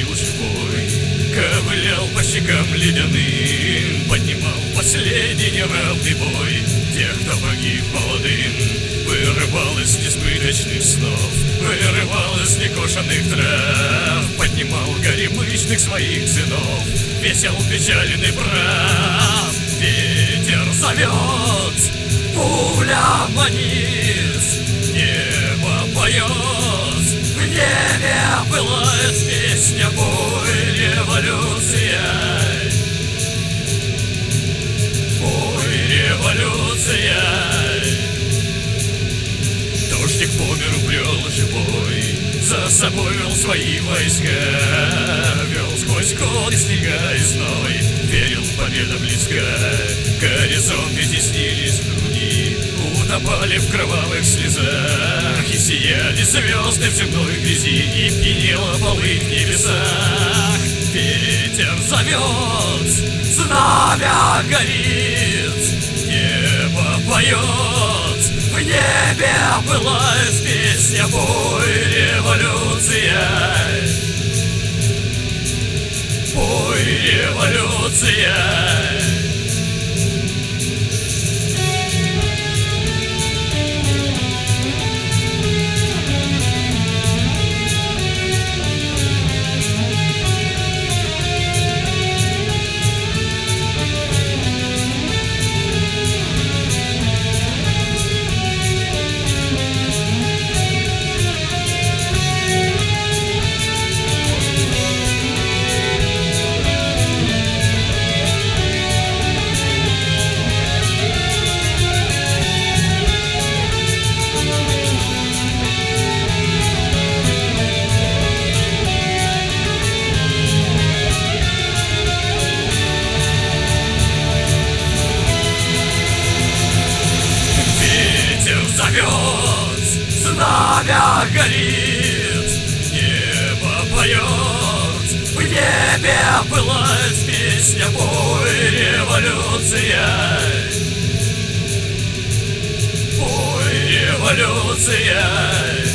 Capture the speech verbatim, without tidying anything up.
ходил живой, ковылял по щекам ледяным, поднимал последний неравный бой тех, кто погиб молодым, вырывал из несбыточных снов, вырывал из некошенных трав, поднимал горемычных своих сынов, весел печален и прав. Ветер зовет, пуля манит, небо поет, в небе пылает песня, бой, революция, бой, революция. Дождик по миру брел живой, за собой вел свои войска, вел сквозь годы снега и зной, верил, победа близка. Горизонты теснились в груди, утопали в кровавых слезах, и сияли звезды в земной грязи, и пьянела полынь в небесах. Ветер зовет, знамя горит, небо поет, в небе пылает песня, бой, революция, бой, революция. Зовет, знамя горит, небо поет, в небе пылает песня, бой, революция, бой, революция.